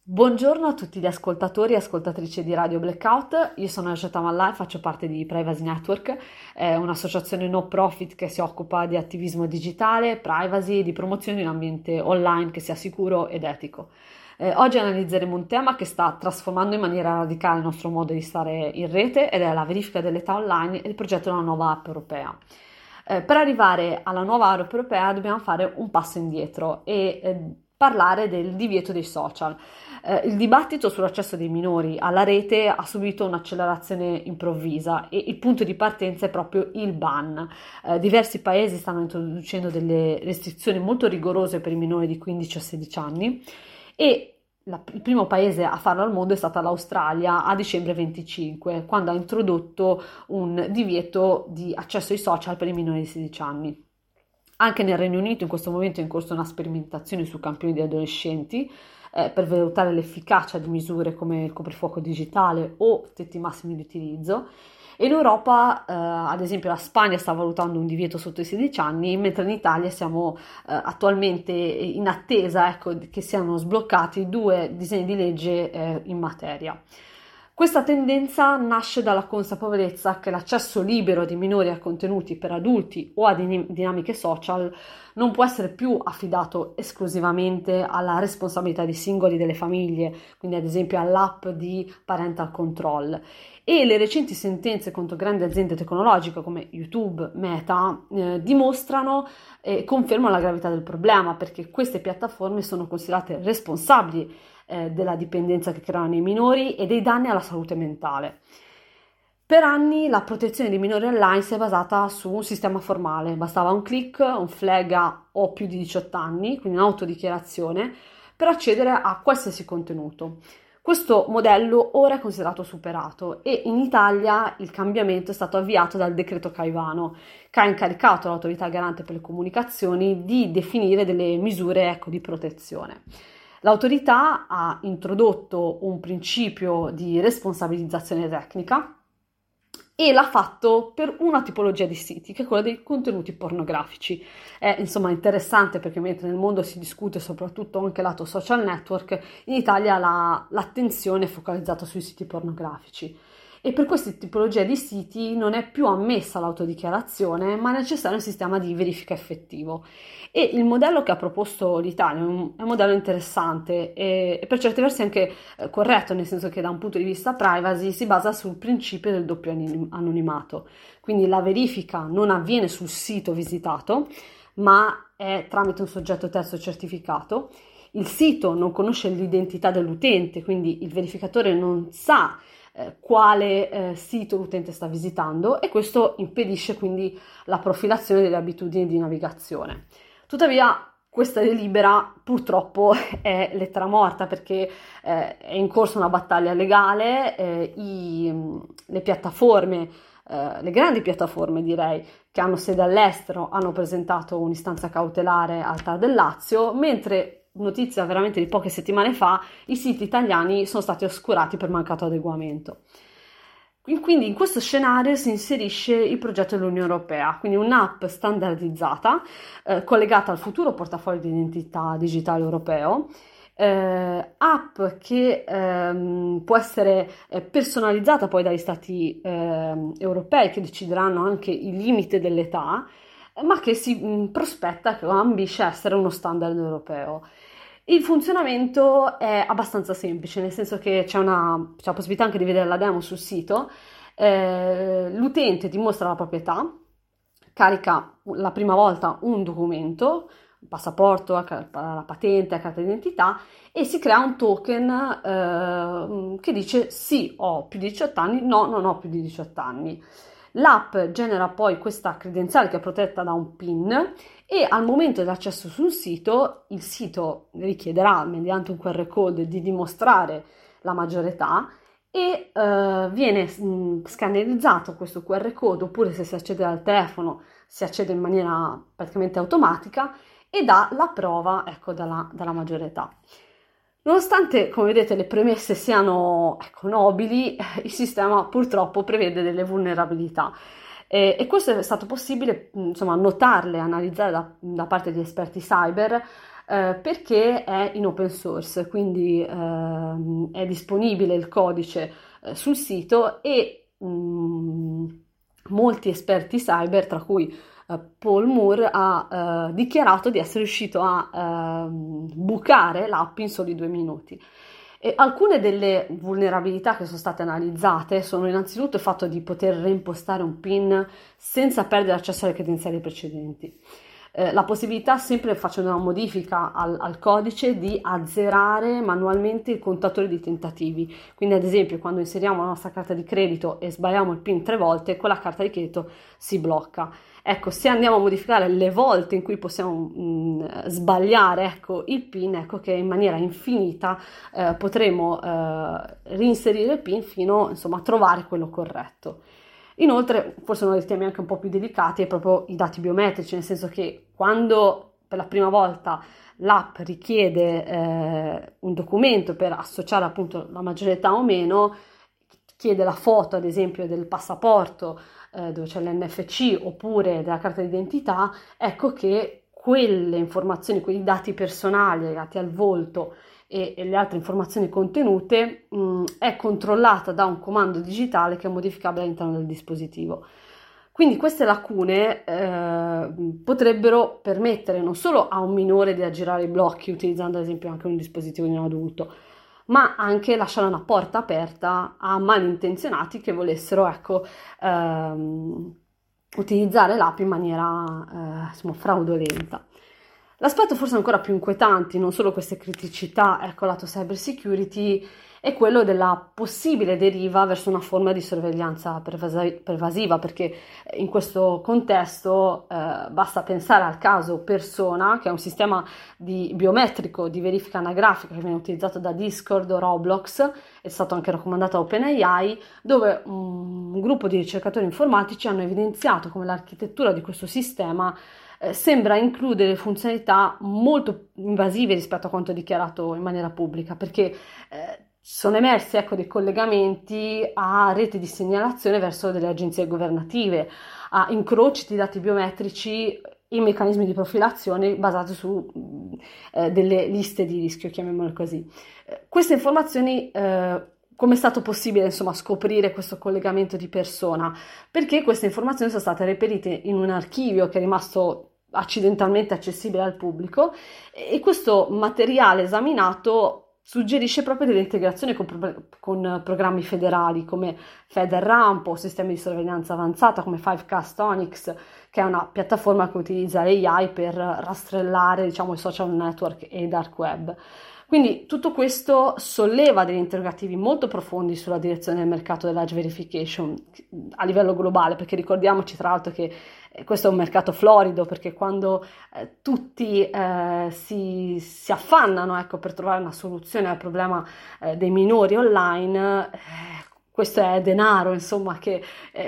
Buongiorno a tutti gli ascoltatori e ascoltatrici di Radio Blackout, io sono Ajata Mallà e faccio parte di Privacy Network, un'associazione no profit che si occupa di attivismo digitale, privacy e di promozione di un ambiente online che sia sicuro ed etico. Oggi analizzeremo un tema che sta trasformando in maniera radicale il nostro modo di stare in rete ed è la verifica dell'età online e il progetto della nuova app europea. Per arrivare alla nuova app europea dobbiamo fare un passo indietro e parlare del divieto dei social. Il dibattito sull'accesso dei minori alla rete ha subito un'accelerazione improvvisa e il punto di partenza è proprio il ban. Diversi paesi stanno introducendo delle restrizioni molto rigorose per i minori di 15 a 16 anni e il primo paese a farlo al mondo è stata l'Australia a dicembre 25, quando ha introdotto un divieto di accesso ai social per i minori di 16 anni. Anche nel Regno Unito in questo momento è in corso una sperimentazione su campioni di adolescenti per valutare l'efficacia di misure come il coprifuoco digitale o tetti massimi di utilizzo. E in Europa, ad esempio, la Spagna sta valutando un divieto sotto i 16 anni, mentre in Italia siamo attualmente in attesa, ecco, che siano sbloccati due disegni di legge in materia. Questa tendenza nasce dalla consapevolezza che l'accesso libero dei minori a contenuti per adulti o a dinamiche social non può essere più affidato esclusivamente alla responsabilità dei singoli delle famiglie, quindi ad esempio all'app di parental control. E le recenti sentenze contro grandi aziende tecnologiche come YouTube, Meta, dimostrano e confermano la gravità del problema, perché queste piattaforme sono considerate responsabili della dipendenza che creano i minori e dei danni alla salute mentale. Per anni la protezione dei minori online si è basata su un sistema formale, bastava un click, un flag a ho più di 18 anni, quindi un'autodichiarazione, per accedere a qualsiasi contenuto. Questo modello ora è considerato superato e in Italia il cambiamento è stato avviato dal decreto Caivano, che ha incaricato l'autorità garante per le comunicazioni di definire delle misure, ecco, di protezione. L'autorità ha introdotto un principio di responsabilizzazione tecnica e l'ha fatto per una tipologia di siti, che è quella dei contenuti pornografici. È insomma interessante perché mentre nel mondo si discute soprattutto anche lato social network, in Italia l'attenzione è focalizzata sui siti pornografici. E per queste tipologie di siti non è più ammessa l'autodichiarazione, ma è necessario un sistema di verifica effettivo. E il modello che ha proposto l'Italia è un modello interessante e per certi versi anche corretto, nel senso che da un punto di vista privacy si basa sul principio del doppio anonimato. Quindi la verifica non avviene sul sito visitato, ma è tramite un soggetto terzo certificato. Il sito non conosce l'identità dell'utente, quindi il verificatore non sa quale sito l'utente sta visitando e questo impedisce quindi la profilazione delle abitudini di navigazione. Tuttavia questa delibera purtroppo è lettera morta perché è in corso una battaglia legale, le piattaforme, le grandi piattaforme direi, che hanno sede all'estero hanno presentato un'istanza cautelare al TAR del Lazio, mentre notizia veramente di poche settimane fa, i siti italiani sono stati oscurati per mancato adeguamento. Quindi in questo scenario si inserisce il progetto dell'Unione Europea, quindi un'app standardizzata collegata al futuro portafoglio di identità digitale europeo, app che può essere personalizzata poi dagli stati europei che decideranno anche il limite dell'età, ma che si prospetta, che ambisce a essere uno standard europeo. Il funzionamento è abbastanza semplice, nel senso che c'è la possibilità anche di vedere la demo sul sito. L'utente dimostra la proprietà, carica la prima volta un documento, il passaporto, la patente, la carta d'identità e si crea un token che dice sì, ho più di 18 anni, no, non ho più di 18 anni. L'app genera poi questa credenziale che è protetta da un PIN e al momento dell'accesso sul sito, il sito richiederà mediante un QR code di dimostrare la maggiore età e viene scannerizzato questo QR code, oppure se si accede dal telefono si accede in maniera praticamente automatica e dà la prova, ecco, dalla maggiore età. Nonostante, come vedete, le premesse siano, ecco, nobili, il sistema purtroppo prevede delle vulnerabilità e questo è stato possibile, insomma, notarle, analizzare da parte di esperti cyber perché è in open source, quindi è disponibile il codice sul sito e molti esperti cyber, tra cui Paul Moore, ha dichiarato di essere riuscito a bucare l'app in soli 2 minuti. E alcune delle vulnerabilità che sono state analizzate sono innanzitutto il fatto di poter reimpostare un PIN senza perdere accesso alle credenziali precedenti. La possibilità, sempre facendo una modifica al codice, di azzerare manualmente il contatore di tentativi. Quindi, ad esempio, quando inseriamo la nostra carta di credito e sbagliamo il PIN 3 volte, quella carta di credito si blocca. Ecco, se andiamo a modificare le volte in cui possiamo sbagliare, ecco, il PIN, ecco che in maniera infinita potremo reinserire il PIN fino, insomma, a trovare quello corretto. Inoltre, forse uno dei temi anche un po' più delicati è proprio i dati biometrici, nel senso che quando per la prima volta l'app richiede un documento per associare appunto la maggiore età o meno, chiede la foto ad esempio del passaporto dove c'è l'NFC oppure della carta d'identità, ecco che quelle informazioni, quei dati personali legati al volto e le altre informazioni contenute è controllata da un comando digitale che è modificabile all'interno del dispositivo. Quindi queste lacune potrebbero permettere non solo a un minore di aggirare i blocchi utilizzando ad esempio anche un dispositivo di un adulto, ma anche lasciare una porta aperta a malintenzionati che volessero, ecco, utilizzare l'app in maniera insomma, fraudolenta. L'aspetto forse ancora più inquietante, non solo queste criticità, ecco, lato cyber security, è quello della possibile deriva verso una forma di sorveglianza pervasiva, perché in questo contesto basta pensare al caso Persona, che è un sistema biometrico di verifica anagrafica che viene utilizzato da Discord o Roblox, è stato anche raccomandato a OpenAI, dove un gruppo di ricercatori informatici hanno evidenziato come l'architettura di questo sistema sembra includere funzionalità molto invasive rispetto a quanto dichiarato in maniera pubblica, perché sono emersi, ecco, dei collegamenti a reti di segnalazione verso delle agenzie governative, a incroci di dati biometrici e meccanismi di profilazione basati su delle liste di rischio, chiamiamole così. Queste informazioni come è stato possibile, insomma, scoprire questo collegamento di Persona? Perché queste informazioni sono state reperite in un archivio che è rimasto accidentalmente accessibile al pubblico e questo materiale esaminato suggerisce proprio delle integrazioni con programmi federali come FederRAMP o sistemi di sorveglianza avanzata come 5Cast Onyx, che è una piattaforma che utilizza l'AI per rastrellare, diciamo, i social network e i dark web. Quindi tutto questo solleva degli interrogativi molto profondi sulla direzione del mercato dell'age verification a livello globale, perché ricordiamoci tra l'altro che questo è un mercato florido, perché quando tutti si affannano, ecco, per trovare una soluzione al problema dei minori online, questo è denaro, insomma, che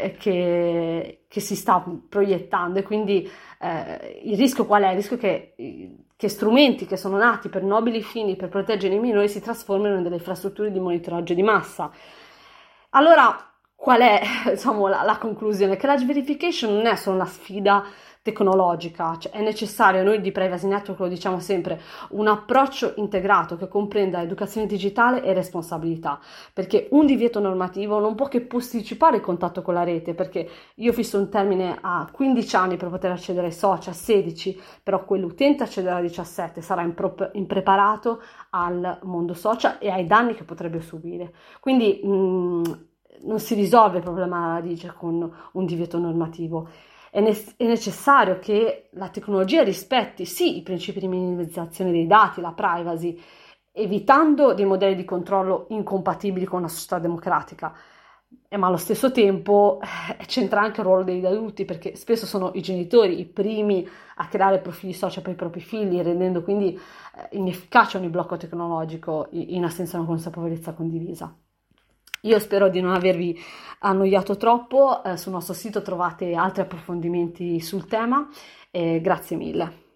si sta proiettando e quindi il rischio qual è? Il rischio che strumenti che sono nati per nobili fini, per proteggere i minori, si trasformino in delle infrastrutture di monitoraggio di massa. Allora, qual è, diciamo, la conclusione? Che l'age verification non è solo una sfida tecnologica, cioè è necessario, noi di Privacy Network lo diciamo sempre, un approccio integrato che comprenda educazione digitale e responsabilità, perché un divieto normativo non può che posticipare il contatto con la rete, perché io fisso un termine a 15 anni per poter accedere ai social, 16, però quell'utente accederà a 17, sarà impreparato al mondo social e ai danni che potrebbe subire. Quindi non si risolve il problema alla radice con un divieto normativo. È necessario che la tecnologia rispetti sì i principi di minimizzazione dei dati, la privacy, evitando dei modelli di controllo incompatibili con una società democratica, ma allo stesso tempo c'entra anche il ruolo degli adulti, perché spesso sono i genitori i primi a creare profili social per i propri figli, rendendo quindi inefficace ogni blocco tecnologico in assenza di una consapevolezza condivisa. Io spero di non avervi annoiato troppo, sul nostro sito trovate altri approfondimenti sul tema e grazie mille.